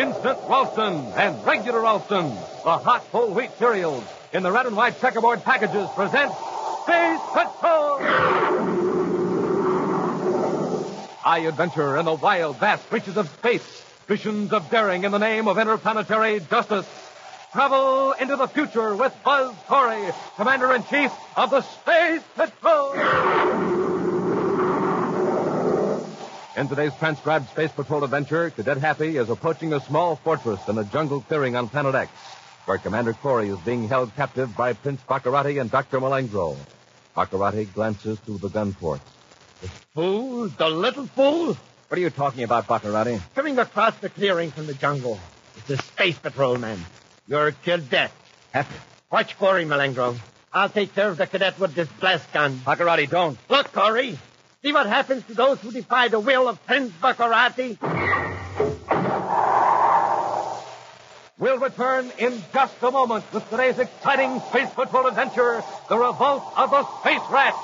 Instant Ralston and Regular Ralston, the hot whole wheat cereals, in the red and white checkerboard packages, present Space Patrol! High adventure in the wild, vast reaches of space. Missions of daring in the name of interplanetary justice. Travel into the future with Buzz Corey, Commander-in-Chief of the Space Patrol! In today's transcribed Space Patrol adventure, Cadet Happy is approaching a small fortress in a jungle clearing on Planet X, where Commander Corey is being held captive by Prince Baccarati and Dr. Malengro. Baccarati glances through the gun ports. The fool, the little fool. What are you talking about, Baccarati? Coming across the clearing from the jungle. It's the Space Patrol man. You're a cadet. Happy. Watch Corey, Malengro. I'll take care of the cadet with this blast gun. Baccarati, don't. Look, Corey. See what happens to those who defy the will of Prince Baccarati? We'll return in just a moment with today's exciting Space Patrol adventure, The Revolt of the Space Rats.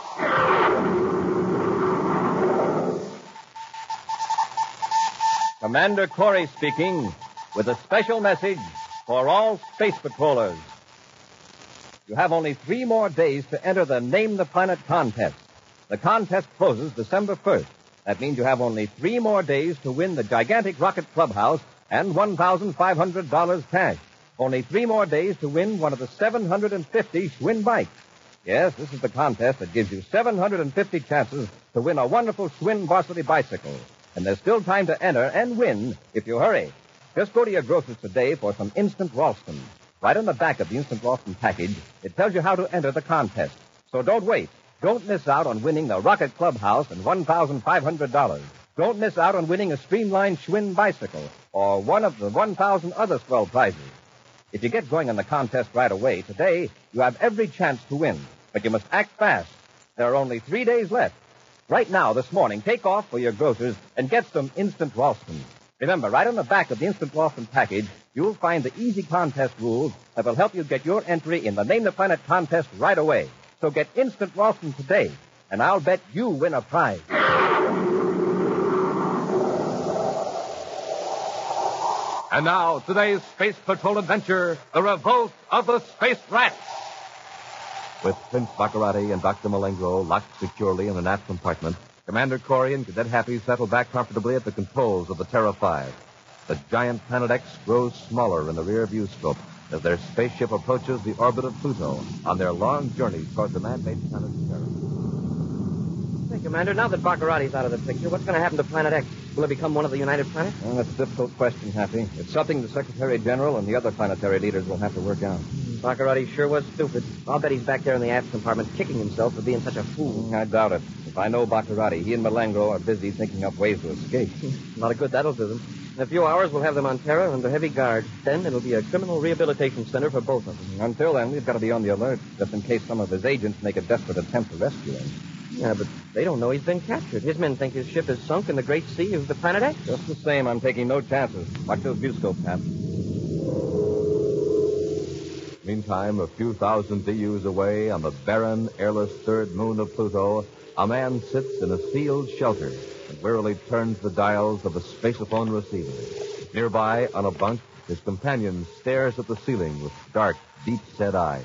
Commander Corey speaking with a special message for all space patrollers. You have only 3 more days to enter the Name the Planet contest. The contest closes December 1st. That means you have only 3 more days to win the gigantic rocket clubhouse and $1,500 cash. Only 3 more days to win one of the 750 Schwinn bikes. Yes, this is the contest that gives you 750 chances to win a wonderful Schwinn varsity bicycle. And there's still time to enter and win if you hurry. Just go to your grocer's today for some Instant Ralston. Right on the back of the Instant Ralston package, it tells you how to enter the contest. So don't wait. Don't miss out on winning the Rocket Clubhouse and $1,500. Don't miss out on winning a streamlined Schwinn bicycle or one of the 1,000 other swell prizes. If you get going on the contest right away, today you have every chance to win. But you must act fast. There are only 3 days left. Right now, this morning, take off for your grocers and get some Instant Ralston. Remember, right on the back of the Instant Ralston package, you'll find the easy contest rules that will help you get your entry in the Name the Planet contest right away. So get Instant Ralston today, and I'll bet you win a prize. And now, today's Space Patrol adventure, The Revolt of the Space Rats. With Prince Baccarati and Dr. Malengro locked securely in the nap compartment, Commander Corey and Cadet Happy settle back comfortably at the controls of the Terra 5. The giant Planet X grows smaller in the rear view scope as their spaceship approaches the orbit of Pluto on their long journey toward the man-made planet Terra. Hey, Commander, now that Baccarati's out of the picture, what's going to happen to Planet X? Will it become one of the United Planets? Well, that's a difficult question, Happy. It's something the Secretary General and the other planetary leaders will have to work out. Baccarati sure was stupid. I'll bet he's back there in the aft compartment kicking himself for being such a fool. I doubt it. If I know Baccarati, he and Malengro are busy thinking up ways to escape. A lot of good that'll do them. In a few hours, we'll have them on Terra under heavy guard. Then it'll be a criminal rehabilitation center for both of them. Until then, we've got to be on the alert, just in case some of his agents make a desperate attempt to rescue him. Yeah, but they don't know he's been captured. His men think his ship is sunk in the great sea of the Planet X. Just the same, I'm taking no chances. Watch those viewscopes, Hap. Meantime, a few thousand DUs away on the barren, airless third moon of Pluto, a man sits in a sealed shelter and wearily turns the dials of a spaceophone receiver. Nearby, on a bunk, his companion stares at the ceiling with dark, deep-set eyes.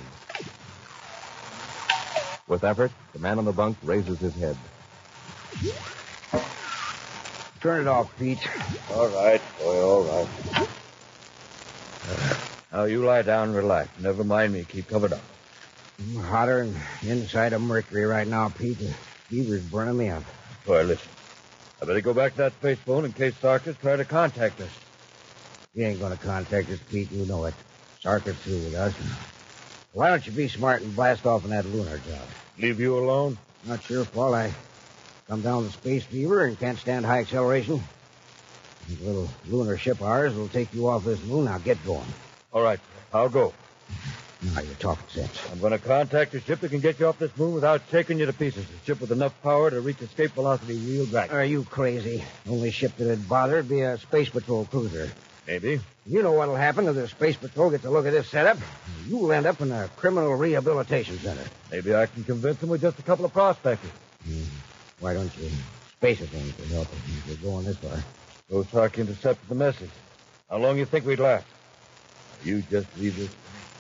With effort, the man on the bunk raises his head. Turn it off, Pete. All right, boy, all right. Now, you lie down and relax. Never mind me. Keep covered up. I'm hotter than inside of Mercury right now, Pete. The fever's burning me up. Boy, listen. I better go back to that space phone in case Sarkis try to contact us. He ain't going to contact us, Pete. You know it. Sarkis through with us. Why don't you be smart and blast off on that lunar job? Leave you alone? Not your fault. I come down with space fever and can't stand high acceleration. This little lunar ship of ours will take you off this moon. Now get going. All right, I'll go. Now you're talking sense. I'm going to contact a ship that can get you off this moon without shaking you to pieces. A ship with enough power to reach escape velocity real back. Are you crazy? Only ship that'd bother would be a Space Patrol cruiser. Maybe. You know what'll happen if the Space Patrol gets a look at this setup? You'll end up in a criminal rehabilitation center. Maybe I can convince them with just a couple of prospectors. Why don't you space it in to help us if you're going this far? Those Sark intercepted the message. How long you think we'd last? You just leave this.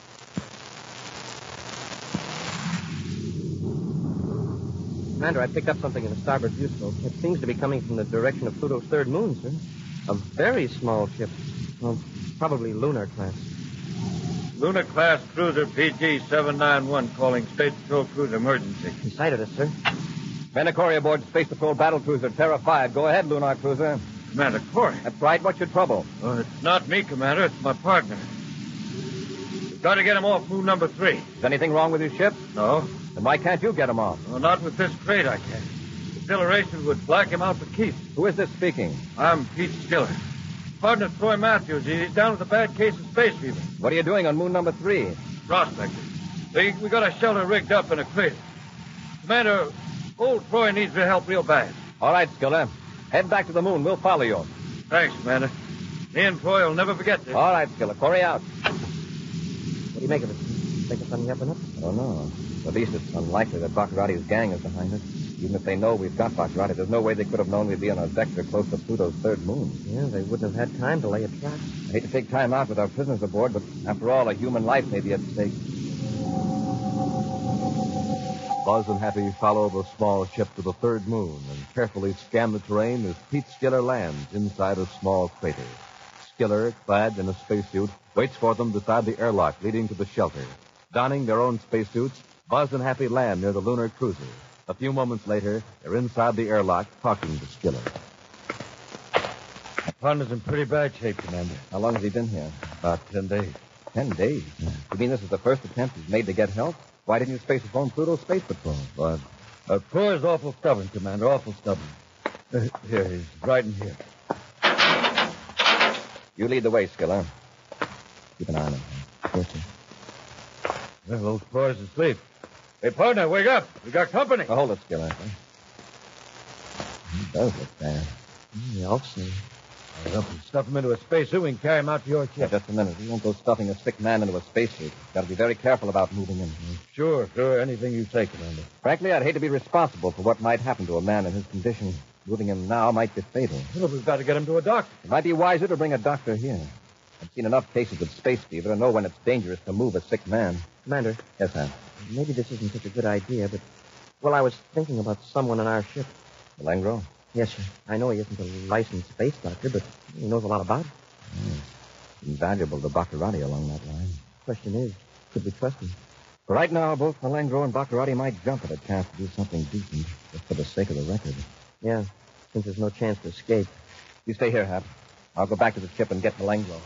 Commander, I picked up something in the starboard viewscope. It seems to be coming from the direction of Pluto's third moon, sir. A very small ship. Well, probably lunar class. Lunar class cruiser PG-791 calling Space Patrol cruiser emergency. He sighted us, sir. Commander Corey aboard Space Patrol battle cruiser Terra 5. Go ahead, Lunar Cruiser. Commander Corey. That's right. What's your trouble? Oh, it's not me, Commander. It's my partner. We've got to get him off moon number 3. Is anything wrong with your ship? No? Then why can't you get him off? No, not with this crate, I can't. Acceleration would black him out for keeps. Who is this speaking? I'm Pete Skiller. Partner Troy Matthews. He's down with a bad case of space fever. What are you doing on moon number 3? Prospector. We got a shelter rigged up in a crate. Commander, old Troy needs your help real bad. All right, Skiller. Head back to the moon. We'll follow you. Thanks, Commander. Me and Troy will never forget this. All right, Skiller. Corey out. What do you make of it? Think it's on the up and up? I don't know. At least it's unlikely that Baccarati's gang is behind us. Even if they know we've got Baccarati, there's no way they could have known we'd be on a vector close to Pluto's third moon. Yeah, they wouldn't have had time to lay a trap. I hate to take time out with our prisoners aboard, but after all, a human life may be at stake. Buzz and Happy follow the small ship to the third moon and carefully scan the terrain as Pete Skiller lands inside a small crater. Skiller, clad in a spacesuit, waits for them beside the airlock leading to the shelter. Donning their own spacesuits, Buzz and Happy land near the lunar cruiser. A few moments later, they're inside the airlock talking to Skiller. My partner's in pretty bad shape, Commander. How long has he been here? About 10 days. 10 days. You mean this is the first attempt he's made to get help? Why didn't you space phone Pluto's Space Patrol? But Troy's awful stubborn, Commander, awful stubborn. Here, he's right in here. You lead the way, Skiller. Keep an eye on him. Yes, sir. Well, old Troy's asleep. Hey, partner, wake up. We got company. Now, hold it, Skiller. He does look bad. The officer. Well, if we stuff him into a spacesuit, we can carry him out to your Yeah, ship. just a minute. We won't go stuffing a sick man into a spacesuit. Got to be very careful about moving him. Sure. Anything you say, Commander. Frankly, I'd hate to be responsible for what might happen to a man in his condition. Moving him now might be fatal. Well, we've got to get him to a doctor. It might be wiser to bring a doctor here. I've seen enough cases of space fever to know when it's dangerous to move a sick man. Commander, Yes, ma'am. maybe this isn't such a good idea, but... Well, I was thinking about someone on our ship. Malengro? Yes, sir. I know he isn't a licensed space doctor, but he knows a lot about it. Invaluable to Baccarati along that line. Question is, could we trust him? For right now, both Malengro and Baccarati might jump at a chance to do something decent, just for the sake of the record. Yeah, since there's no chance to escape. You stay here, Hap. I'll go back to the ship and get Malengro.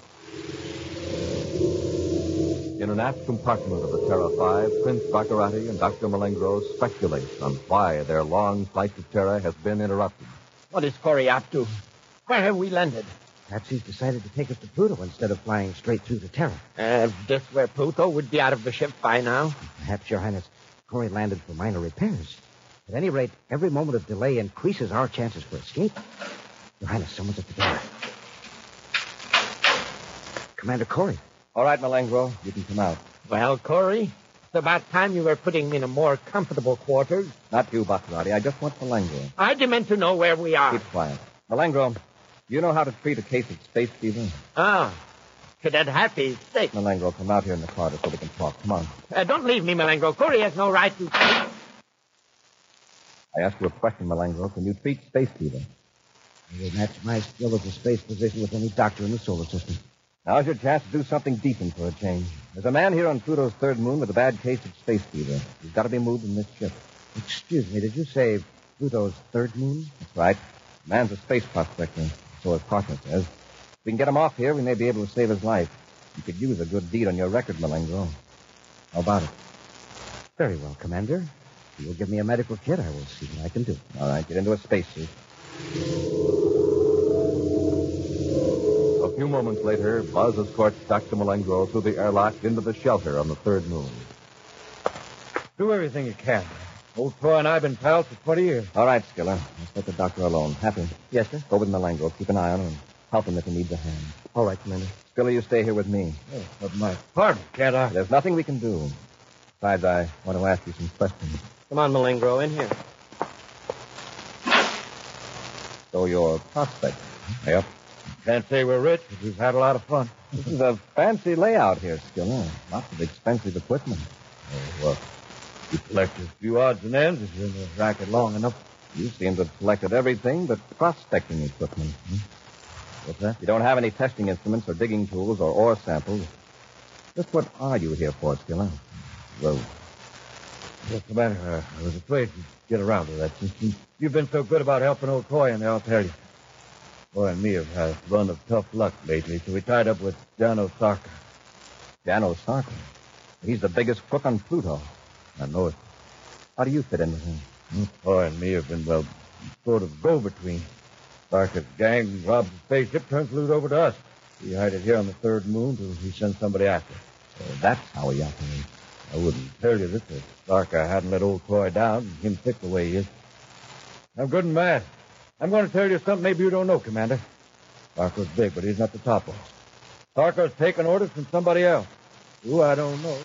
In an aft compartment of the Terra 5, Prince Baccarati and Dr. Malengro speculate on why their long flight to Terra has been interrupted. What is Corey up to? Where have we landed? Perhaps he's decided to take us to Pluto instead of flying straight through the Terra. If this were Pluto, would be out of the ship by now. Perhaps, Your Highness, Corey landed for minor repairs. At any rate, every moment of delay increases our chances for escape. Your Highness, someone's at the door. Commander Corey. All right, Malengro, you can come out. Well, Corey, it's about time you were putting me in a more comfortable quarters. Not you, Baccarati. I just want Malengro. I demand to know where we are. Keep quiet. Malengro, do you know how to treat a case of space fever? Ah, Cadet Happy, stay. Malengro, come out here in the corridor so we can talk. Come on. Don't leave me, Malengro. Corey has no right to... I asked you a question, Malengro. Can you treat space fever? I will match my skill as a space physician with any doctor in the solar system. Now's your chance to do something decent for a change. There's a man here on Pluto's third moon with a bad case of space fever. He's got to be moved in this ship. Excuse me, did you say Pluto's third moon? That's right. The man's a space prospector. So his partner says. If we can get him off here, we may be able to save his life. You could use a good deed on your record, Malengro. How about it? Very well, Commander. If you will give me a medical kit, I will see what I can do. All right, get into a spacesuit. A few moments later, Buzz escorts Dr. Malengro through the airlock into the shelter on the third moon. Do everything you can. Old Troy and I have been pals for 20 years. All right, Skiller. Let's let the doctor alone. Happy. Yes, sir. Go with Malengro. Keep an eye on him and help him if he needs a hand. All right, Commander. Skiller, you stay here with me. Oh, but my partner, can't I? There's nothing we can do. Besides, I want to ask you some questions. Come on, Malengro, in here. So you're a prospect. Yep. Can't say we're rich, but we've had a lot of fun. This is a fancy layout here, Skiller. Lots of expensive equipment. Oh, well, you collect a few odds and ends if you're in the racket long enough. You seem to have collected everything but prospecting equipment. What's that? You don't have any testing instruments or digging tools or ore samples. Just what are you here for, Skiller? Well, what's the matter? I was afraid you'd get around to that. Since you've been so good about helping old Coy, and I'll tell you. Boy and me have had a run of tough luck lately, so we tied up with Jano Sarka. Jano Sarka? He's the biggest crook on Pluto. I know it. How do you fit in with him? Coy and me have been, well, sort of go-between. Sarka's gang robs the spaceship, turns loot over to us. We hide it here on the third moon till he sends somebody after. So that's how he operates. I wouldn't tell you this if Sarka hadn't let old Coy down and him thick the way he is. I'm good and bad. I'm going to tell you something maybe you don't know, Commander. Sarka's big, but he's not the top one. Sarka's taking orders from somebody else. Who, I don't know.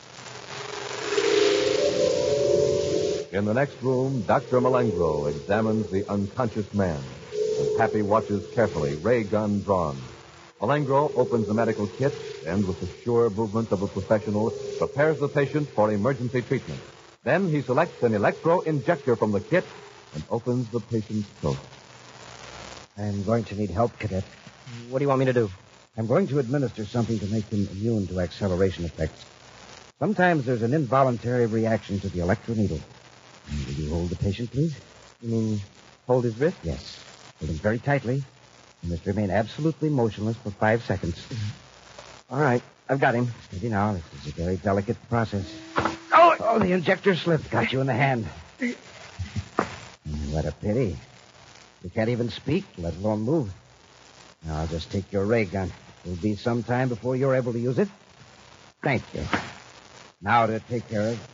In the next room, Dr. Malengro examines the unconscious man. As Happy watches carefully, ray gun drawn. Malengro opens the medical kit and, with the sure movement of a professional, prepares the patient for emergency treatment. Then he selects an electro-injector from the kit and opens the patient's throat. I'm going to need help, Cadet. What do you want me to do? I'm going to administer something to make him immune to acceleration effects. Sometimes there's an involuntary reaction to the electroneedle. Will you hold the patient, please? You mean hold his wrist? Yes. Hold him very tightly. You must remain absolutely motionless for 5 seconds. All right. I've got him. Steady now. This is a very delicate process. Oh, the injector slipped. Got you in the hand. What a pity. You can't even speak, let alone move. Now, I'll just take your ray gun. It will be some time before you're able to use it. Thank you. Now to take care of...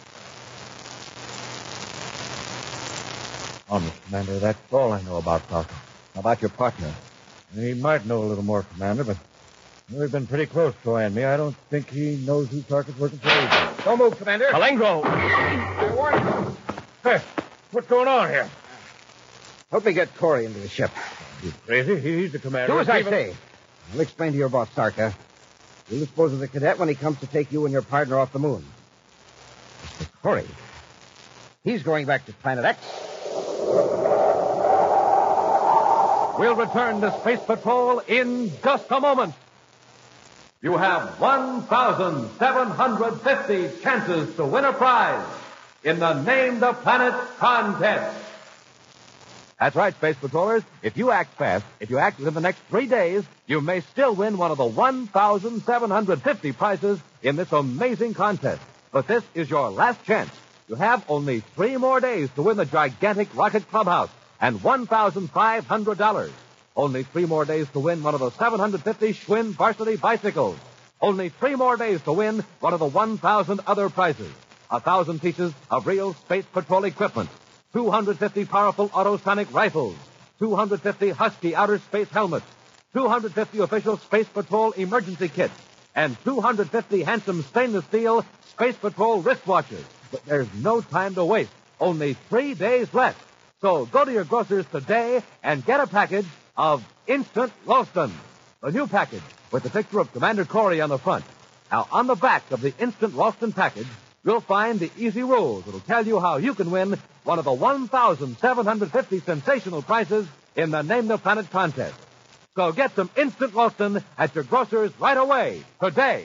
Honest, Commander, that's all I know about Sarka. How about your partner? He might know a little more, Commander, but we've been pretty close, Coy and me. I don't think he knows who Sarka's working for either. Don't move, Commander. Malengro! I warned you. Hey, what's going on here? Help me get Corey into the ship. You crazy? He's the commander. Do as I say. I'll explain to your boss, Sarka. You'll dispose of the cadet when he comes to take you and your partner off the moon. Mr. Corey. He's going back to Planet X. We'll return to Space Patrol in just a moment. You have 1,750 chances to win a prize in the Name the Planet contest. That's right, Space Patrollers. If you act fast, if you act within the next 3 days, you may still win one of the 1,750 prizes in this amazing contest. But this is your last chance. You have only 3 more days to win the gigantic Rocket Clubhouse and $1,500. Only 3 more days to win one of the 750 Schwinn varsity bicycles. Only 3 more days to win one of the 1,000 other prizes. 1,000 pieces of real Space Patrol equipment. 250 powerful autosonic rifles, 250 Husky outer space helmets, 250 official Space Patrol emergency kits, and 250 handsome stainless steel Space Patrol wristwatches. But there's no time to waste. Only 3 days left. So go to your grocers today and get a package of Instant Ralston. The new package with the picture of Commander Corey on the front. Now, on the back of the Instant Ralston package, you'll find the easy rules that'll tell you how you can win one of the 1,750 sensational prizes in the Name the Planet contest. So get some Instant Ralston at your grocers right away, today.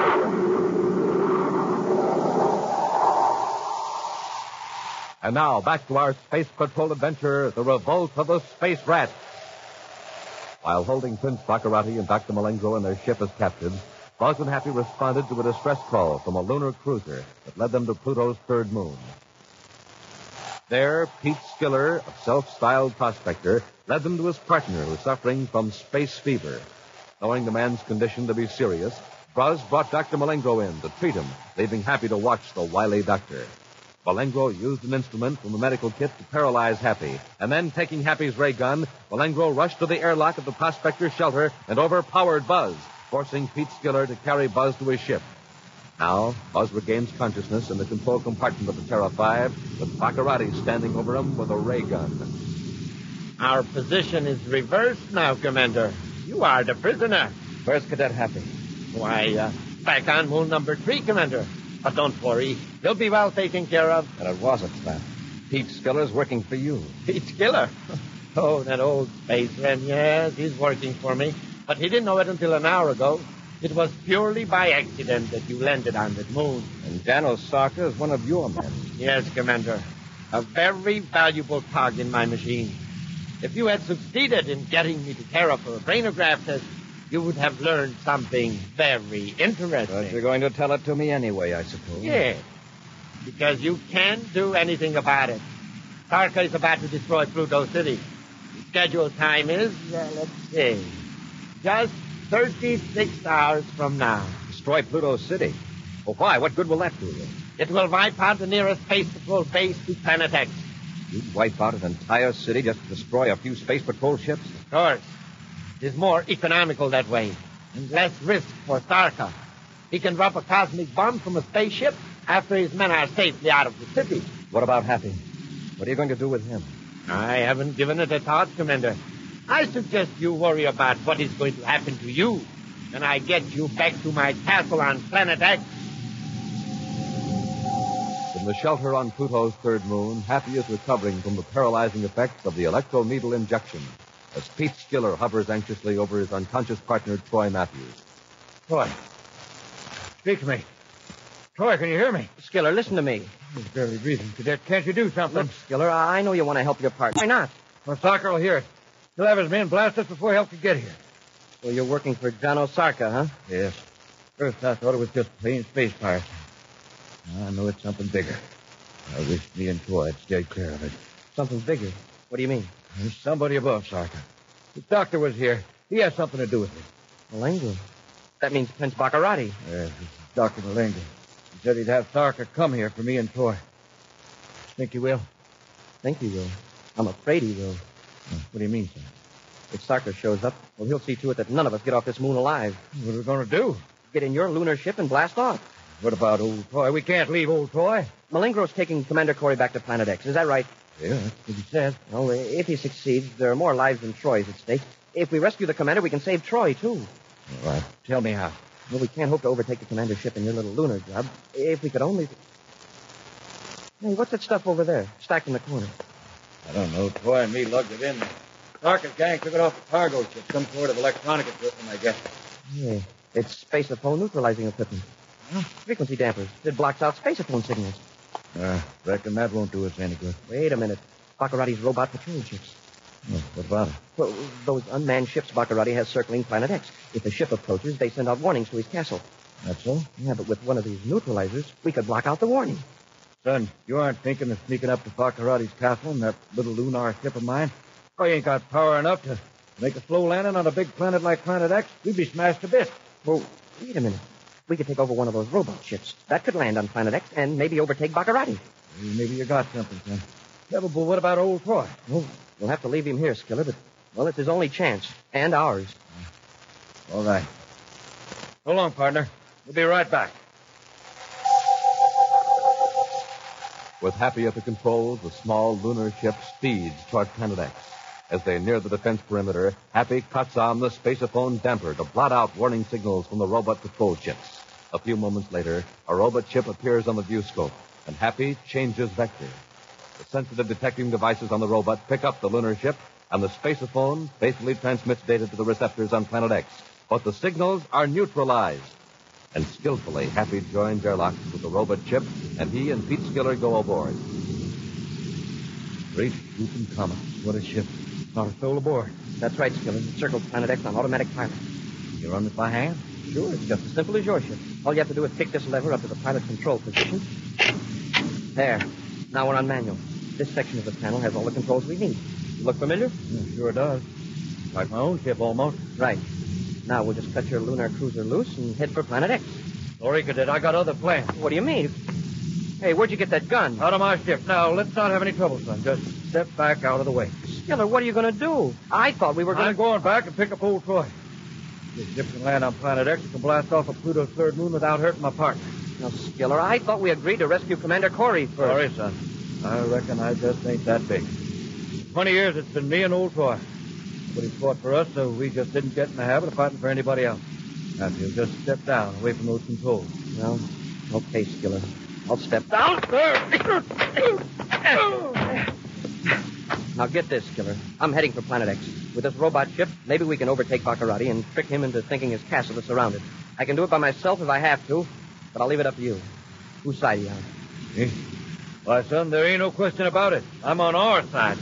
And now, back to our Space Patrol adventure, The Revolt of the Space Rats. While holding Prince Baccarati and Dr. Malengro and their ship as captives, Buzz and Happy responded to a distress call from a lunar cruiser that led them to Pluto's third moon. There, Pete Skiller, a self-styled prospector, led them to his partner who was suffering from space fever. Knowing the man's condition to be serious, Buzz brought Dr. Malengro in to treat him, leaving Happy to watch the wily doctor. Malengro used an instrument from the medical kit to paralyze Happy, and then, taking Happy's ray gun, Malengro rushed to the airlock of the prospector's shelter and overpowered Buzz, forcing Pete Skiller to carry Buzz to his ship. Now, Buzz regains consciousness in the control compartment of the Terra 5, with Baccarati standing over him with a ray gun. Our position is reversed now, Commander. You are the prisoner. Where's Cadet Happy? Why, back on moon number 3, Commander. But don't worry. You'll be well taken care of. And it was a trap. Pete Skiller's working for you. Pete Skiller? Oh, that old spaceman. Yes, he's working for me. But he didn't know it until an hour ago. It was purely by accident that you landed on that moon. And Janos Sarka is one of your men. Yes, Commander. A very valuable cog in my machine. If you had succeeded in getting me to Terra for a brainograph test, you would have learned something very interesting. But you're going to tell it to me anyway, I suppose. Yes, because you can't do anything about it. Sarka is about to destroy Pluto City. The scheduled time is, let's see, just 36 hours from now. Destroy Pluto City? Well, why? What good will that do you? It will wipe out the nearest Space Patrol base to Planet X. You'd wipe out an entire city just to destroy a few Space Patrol ships? Of course. It is more economical that way, and less risk for Sarka. He can drop a cosmic bomb from a spaceship after his men are safely out of the city. What about Happy? What are you going to do with him? I haven't given it a thought, Commander. I suggest you worry about what is going to happen to you when I get you back to my castle on Planet X. In the shelter on Pluto's third moon, Happy is recovering from the paralyzing effects of the electroneedle injection as Pete Skiller hovers anxiously over his unconscious partner, Troy Matthews. Troy. Speak to me. Troy, can you hear me? Skiller, listen to me. He's barely breathing, Cadet. Can't you do something? Look, Skiller, I know you want to help your partner. Why not? Well, Sarka will hear it. He'll have his men blast us before help can get here. So you're working for Janos Sarka, huh? Yes. First, I thought it was just plain space pirates. Now I know it's something bigger. I wish me and Troy had stayed clear of it. Something bigger. What do you mean? There's somebody above Sarka. The doctor was here. He has something to do with it. Malengo. That means Prince Baccarati. Yes, it's Dr. Malenga. He said he'd have Sarka come here for me and Troy. Think he will? Think he will. I'm afraid he will. What do you mean, sir? If Sarka shows up, well, he'll see to it that none of us get off this moon alive. What are we going to do? Get in your lunar ship and blast off. What about old Troy? We can't leave old Troy. Malengro's taking Commander Corey back to Planet X. Is that right? Yeah, that's what he said. Well, if he succeeds, there are more lives than Troy's at stake. If we rescue the commander, we can save Troy, too. All right. Tell me how. Well, we can't hope to overtake the commander's ship in your little lunar job. If we could only... Hey, what's that stuff over there, stacked in the corner? I don't know. Troy and me lugged it in there. Sarka's gang took it off the cargo ship. Some sort of electronic equipment, I guess. Yeah, it's spaceophone neutralizing equipment. Frequency dampers. It blocks out spaceophone signals. Reckon that won't do us any good. Wait a minute. Baccarati's robot patrol ships. Oh, what about it? Well, those unmanned ships Baccarati has circling Planet X. If the ship approaches, they send out warnings to his castle. That's so? Yeah, but with one of these neutralizers, we could block out the warning. Son, you aren't thinking of sneaking up to Baccarati's castle in that little lunar ship of mine? Oh, you ain't got power enough to make a slow landing on a big planet like Planet X. We'd be smashed to bits. Well, wait a minute. We could take over one of those robot ships. That could land on Planet X and maybe overtake Baccarati. Maybe you got something, son. Yeah, but what about old Troy? Well, we'll have to leave him here, Skiller, but, well, it's his only chance. And ours. All right. So long, partner. We'll be right back. With Happy at the controls, the small lunar ship speeds toward Planet X. As they near the defense perimeter, Happy cuts on the spaceophone damper to blot out warning signals from the robot patrol ships. A few moments later, a robot ship appears on the viewscope, and Happy changes vector. The sensitive detecting devices on the robot pick up the lunar ship, and the spaceophone faithfully transmits data to the receptors on Planet X. But the signals are neutralized. And skillfully, Happy joins airlocks with the robot ship, and he and Pete Skiller go aboard. Great Open Comet. What a ship. Not a soul aboard. That's right, Skiller. It circles Planet X on automatic pilot. You run it by hand? Sure, it's just as simple as your ship. All you have to do is kick this lever up to the pilot control position. There. Now we're on manual. This section of the panel has all the controls we need. Look familiar? Yeah, sure does. Like my own ship, almost. Right. Now we'll just cut your lunar cruiser loose and head for Planet X. Sorry, Cadet. I got other plans. What do you mean? Hey, where'd you get that gun? Out of my ship. Now, let's not have any trouble, son. Just step back out of the way. Skiller, what are you going to do? I thought we were going I'm going back and pick up old Troy. This ship can land on Planet X and can blast off of Pluto's third moon without hurting my partner. Now, Skiller, I thought we agreed to rescue Commander Corey first. Sorry, son. I reckon I just ain't that big. 20 years it's been me and old Troy. But he fought for us, so we just didn't get in the habit of fighting for anybody else. Now, if you'll just step down away from those controls. Well, okay, Skiller. I'll step down. Now get this, Skiller. I'm heading for Planet X. With this robot ship, maybe we can overtake Baccarati and trick him into thinking his castle is surrounded. I can do it by myself if I have to, but I'll leave it up to you. Whose side are you on? Me? Why, son, there ain't no question about it. I'm on our side.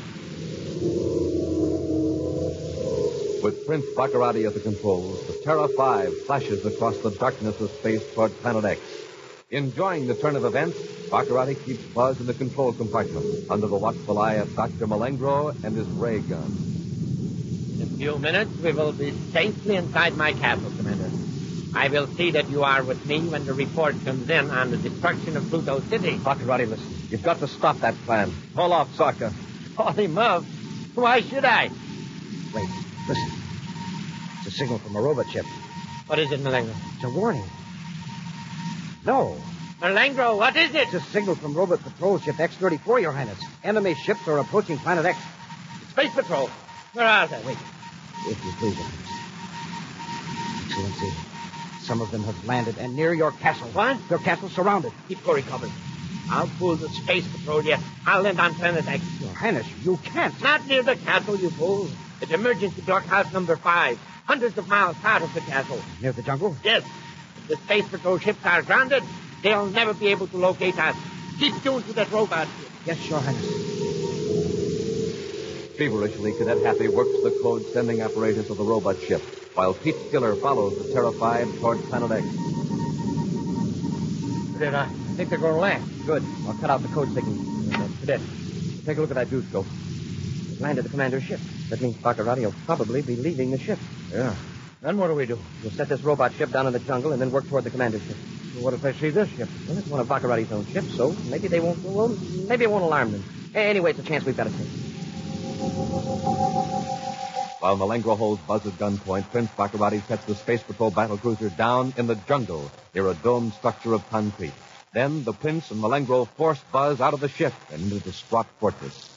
With Prince Baccarati at the controls, the Terra 5 flashes across the darkness of space toward Planet X. Enjoying the turn of events, Baccarati keeps Buzz in the control compartment under the watchful eye of Dr. Malengro and his ray gun. In a few minutes, we will be safely inside my castle, Commander. I will see that you are with me when the report comes in on the destruction of Pluto City. Baccarati, listen. You've got to stop that plan. Call off Sarka. Call him up. Why should I? Wait, listen. It's a signal from a robot ship. What is it, Malengro? It's a warning. No. Malengro, what is it? It's a signal from robot patrol ship X-34, Your Highness. Enemy ships are approaching Planet X. Space Patrol. Where are they? Wait. If you please, Your Highness. Excellency, some of them have landed and near your castle. What? Your castle's surrounded. Keep Corey covered. I'll pull the Space Patrol yet. I'll land on Planet X. Your Highness, you can't. Not near the castle, you fool. It's emergency blockhouse number 5. Hundreds of miles south of the castle. Near the jungle? Yes. If the Space Patrol ships are grounded, they'll never be able to locate us. Keep tuned to that robot ship. Yes, Your Highness. Feverishly, Cadet Happy works the code-sending apparatus of the robot ship, while Pete Skiller follows the Terra 5 toward Planet X. Cadet, I think they're going to land. Good. I'll cut out the code signal. Cadet, take a look at that viewscope. It landed the commander's ship. That means Baccarati will probably be leaving the ship. Yeah. Then what do we do? We'll set this robot ship down in the jungle and then work toward the commander's ship. Well, what if they see this ship? Well, it's one of Baccarati's own ships, so maybe they won't. Well, maybe it won't alarm them. Anyway, it's a chance we've got to take. While Malengro holds Buzz at gunpoint, Prince Baccarati sets the Space Patrol battlecruiser down in the jungle near a domed structure of concrete. Then the Prince and Malengro force Buzz out of the ship and into the squat fortress.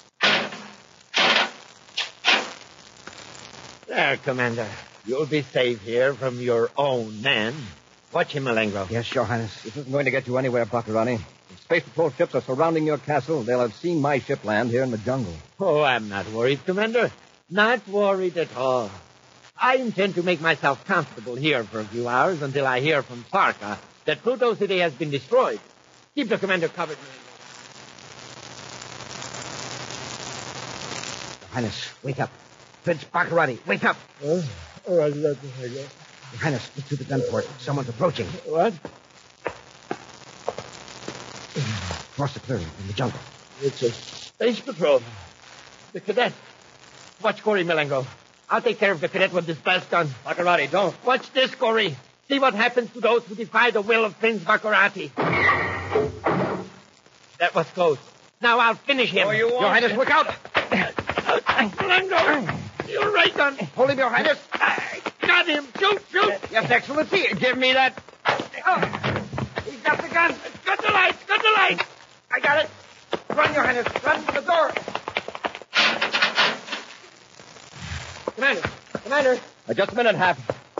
There, Commander. You'll be safe here from your own men. Watch him, Malengro. Yes, Your Highness. This isn't going to get you anywhere, Baccarati. If Space Patrol ships are surrounding your castle, they'll have seen my ship land here in the jungle. Oh, I'm not worried, Commander. Not worried at all. I intend to make myself comfortable here for a few hours until I hear from Sarka that Pluto City has been destroyed. Keep the commander covered, Malengro. Your Highness, wake up. Prince Baccarati, wake up. Your Your Highness, get to the gun port. Someone's approaching. What? Force the clearing in the jungle. It's a Space Patrol. The cadet. Watch Corey, Malengro. I'll take care of the cadet with this blast gun. Baccarati, don't. Watch this, Corey. See what happens to those who defy the will of Prince Baccarati. That was close. Now I'll finish him. Your Highness, look out! Malengro! Your ray gun. Hold him, Your Highness. Got him. Shoot, shoot. Yes, Excellency. Give me that. He's got the gun. Got the light. Got the light. I got it. Run, Your Highness. Run for the door. Commander. Just a minute, Hap.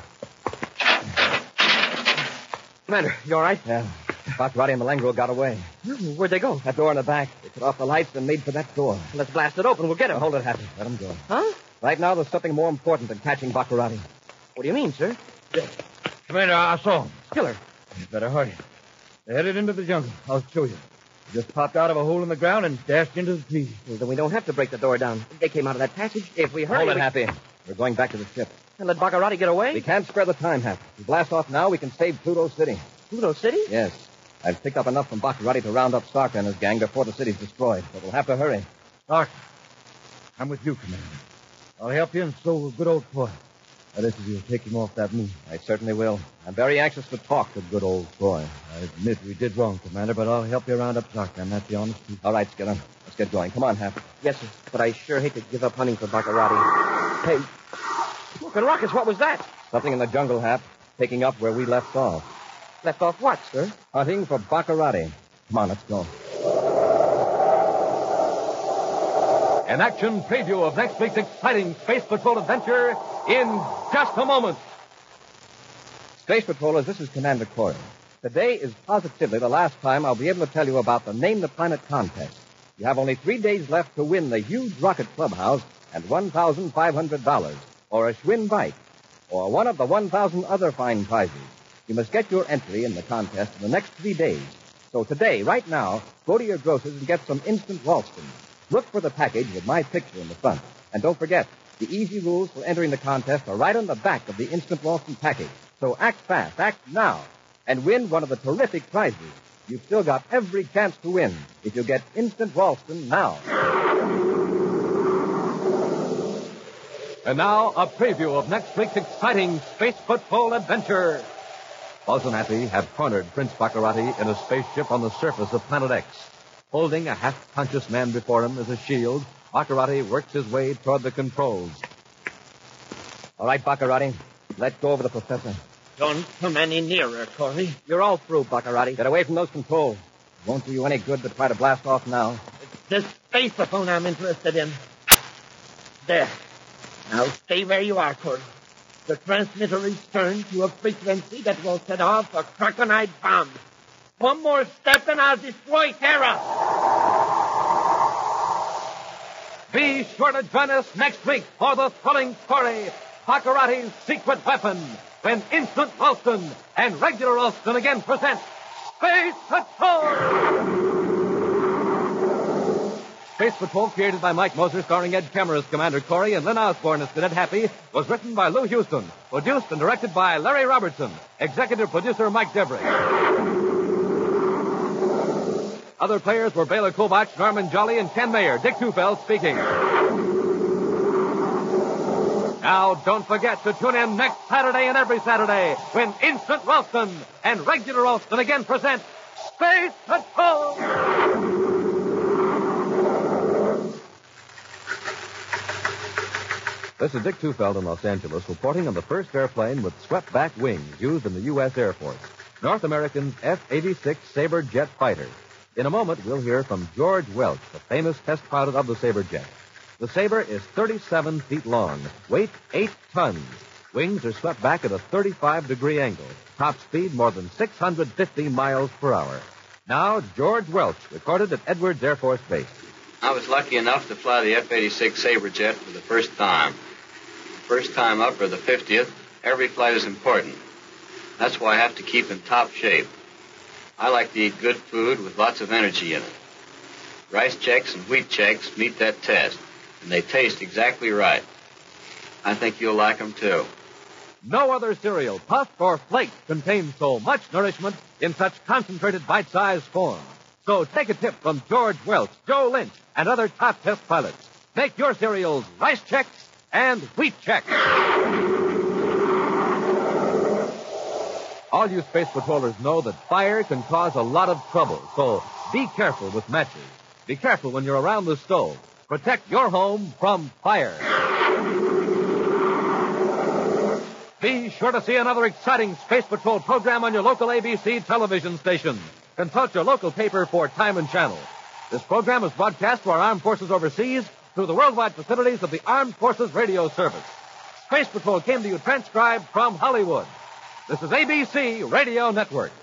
Commander, you all right? Yeah. Baccarati and Malengro got away. Where'd they go? That door in the back. They cut off the lights and made for that door. Let's blast it open. We'll get him. Now, hold it, Happy. Let him go. Huh? Right now, there's something more important than catching Baccarati. What do you mean, sir? Commander, I saw him. Skiller. You better hurry. They headed into the jungle. I'll show you. They just popped out of a hole in the ground and dashed into the trees. Well, then we don't have to break the door down. They came out of that passage. If we hurry... Hold it, we... Happy. We're going back to the ship. And let Baccarati get away? We can't spare the time, Hap. If we blast off now, we can save Pluto City. Pluto City? Yes. I've picked up enough from Baccarati to round up Sarka and his gang before the city's destroyed. But we'll have to hurry. Sark, I'm with you, Commander. I'll help you, and so will good old Troy. That is, if you'll take him off that moon. I certainly will. I'm very anxious to talk to good old Troy. I admit we did wrong, Commander, but I'll help you round up Sark, and that's the honest truth. All right, Skiller. Let's get going. Come on, Hap. Yes, sir. But I sure hate to give up hunting for Baccarati. Hey, smoking rockets, what was that? Something in the jungle, Hap. Picking up where we left off. Left off what, sir? Hunting for Baccarati. Come on, let's go. An action preview of next week's exciting Space Patrol adventure in just a moment. Space Patrollers, this is Commander Coyle. Today is positively the last time I'll be able to tell you about the Name the Planet contest. You have only 3 days left to win the huge rocket clubhouse and $1,500, or a Schwinn bike, or one of the 1,000 other fine prizes. You must get your entry in the contest in the next 3 days. So today, right now, go to your grocer's and get some instant Ralston. Look for the package with my picture in the front. And don't forget, the easy rules for entering the contest are right on the back of the instant Ralston package. So act fast, act now, and win one of the terrific prizes. You've still got every chance to win if you get instant Ralston now. And now, a preview of next week's exciting Space Patrol adventure. Buzz and Happy have cornered Prince Baccarati in a spaceship on the surface of Planet X. Holding a half-conscious man before him as a shield, Baccarati works his way toward the controls. All right, Baccarati, let go of the professor. Don't come any nearer, Corey. You're all through, Baccarati. Get away from those controls. It won't do you any good to try to blast off now. It's this spaceophone I'm interested in. There. Now stay where you are, Corey. The transmitter is turned to a frequency that will set off a Krakenite bomb. One more step and I'll destroy Terra. Be sure to join us next week for the thrilling story, Baccarati's Secret Weapon, when Instant Ralston and Regular Ralston again present Space Patrol! Space Patrol, created by Mike Moser, starring Ed Kemmer as Commander Corey and Lynn Osborne as Cadet Happy, was written by Lou Houston, produced and directed by Larry Robertson, executive producer Mike Devery. Other players were Bela Kovach, Norman Jolly, and Ken Mayer. Dick Tufeld speaking. Now, don't forget to tune in next Saturday and every Saturday when Instant Ralston and Regular Ralston again present Space Patrol! This is Dick Tufeld in Los Angeles, reporting on the first airplane with swept-back wings used in the U.S. Air Force, North American's F-86 Sabre jet fighter. In a moment, we'll hear from George Welch, the famous test pilot of the Sabre jet. The Sabre is 37 feet long, weight 8 tons. Wings are swept back at a 35-degree angle. Top speed more than 650 miles per hour. Now, George Welch, recorded at Edwards Air Force Base. I was lucky enough to fly the F-86 Sabre jet for the first time. First time up or the 50th, every flight is important. That's why I have to keep in top shape. I like to eat good food with lots of energy in it. Rice Chex and Wheat Chex meet that test, and they taste exactly right. I think you'll like them, too. No other cereal, puffed or flaked, contains so much nourishment in such concentrated bite-sized form. So take a tip from George Welch, Joe Lynch, and other top test pilots. Make your cereals Rice Chex and Wheat Chex. All you Space Patrollers know that fire can cause a lot of trouble, so be careful with matches. Be careful when you're around the stove. Protect your home from fire. Be sure to see another exciting Space Patrol program on your local ABC television station. Consult your local paper for time and channel. This program is broadcast to our armed forces overseas through the worldwide facilities of the Armed Forces Radio Service. Space Patrol came to you transcribed from Hollywood. This is ABC Radio Network.